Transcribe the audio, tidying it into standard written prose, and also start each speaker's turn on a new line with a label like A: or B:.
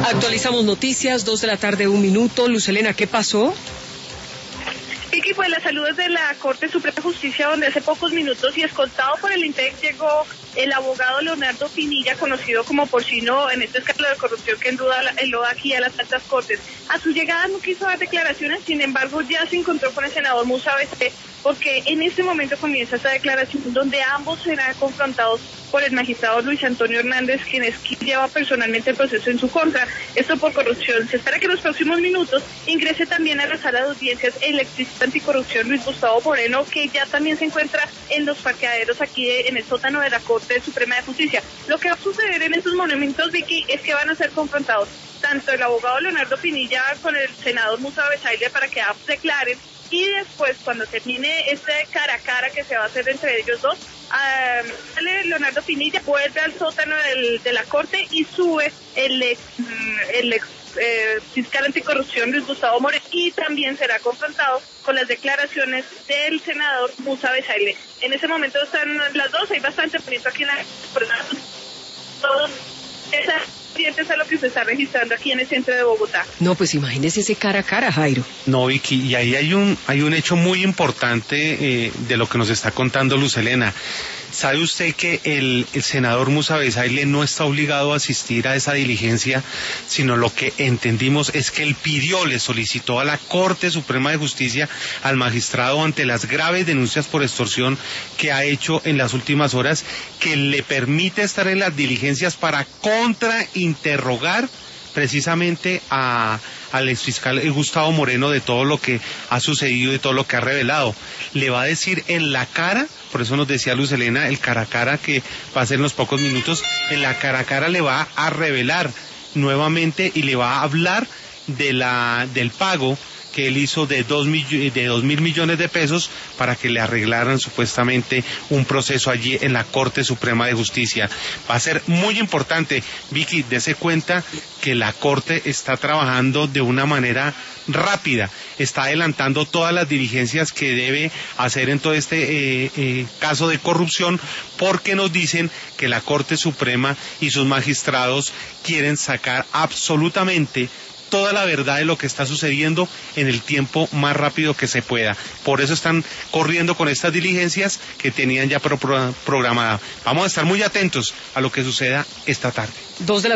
A: Actualizamos noticias, 2:01 p.m. Luz Helena, ¿qué pasó?
B: Vicky, pues la salud es de la Corte Suprema de Justicia, donde hace pocos minutos y escoltado por el INPEC llegó el abogado Leonardo Pinilla, conocido como Porcino en este escándalo de corrupción que enloda aquí a las altas cortes. A su llegada no quiso dar declaraciones, sin embargo ya se encontró con el senador Musa Bechay, porque en este momento comienza esta declaración donde ambos serán confrontados por el magistrado Luis Antonio Hernández, quien lleva personalmente el proceso en su contra, esto por corrupción. Se espera que en los próximos minutos ingrese también a la sala de audiencias el exministro anticorrupción Luis Gustavo Moreno, que ya también se encuentra en los parqueaderos aquí en el sótano de la Corte Suprema de Justicia. Lo que va a suceder en estos momentos, Vicky, es que van a ser confrontados tanto el abogado Leonardo Pinilla con el senador Musa Bechay para que declaren, y después, cuando termine este cara a cara que se va a hacer entre ellos dos, Leonardo Pinilla vuelve al sótano de la corte y sube el ex fiscal anticorrupción Luis Gustavo Moreno, y también será confrontado con las declaraciones del senador Musa Bechay. En ese momento están las dos, hay bastante movimiento aquí en la todos esas clientes a lo que se está registrando aquí en el centro de Bogotá.
A: No, pues imagínese ese cara a cara, Jairo.
C: No, Vicky, y ahí hay un hecho muy importante de lo que nos está contando Luz Helena. ¿Sabe usted que el senador Musa Bechay no está obligado a asistir a esa diligencia, sino lo que entendimos es que él le solicitó a la Corte Suprema de Justicia, al magistrado, ante las graves denuncias por extorsión que ha hecho en las últimas horas, que le permite estar en las diligencias para contrainterrogar precisamente al exfiscal Gustavo Moreno de todo lo que ha sucedido, de todo lo que ha revelado. Le va a decir en la cara, por eso nos decía Luz Helena, el cara a cara que va a ser en los pocos minutos, en la cara a cara le va a revelar nuevamente y le va a hablar del pago que él hizo de 2.000 millones de pesos para que le arreglaran supuestamente un proceso allí en la Corte Suprema de Justicia. Va a ser muy importante, Vicky, dese cuenta que la Corte está trabajando de una manera rápida, está adelantando todas las diligencias que debe hacer en todo este caso de corrupción, porque nos dicen que la Corte Suprema y sus magistrados quieren sacar absolutamente toda la verdad de lo que está sucediendo en el tiempo más rápido que se pueda. Por eso están corriendo con estas diligencias que tenían ya programadas. Vamos a estar muy atentos a lo que suceda esta tarde.
A: 2:00 p.m.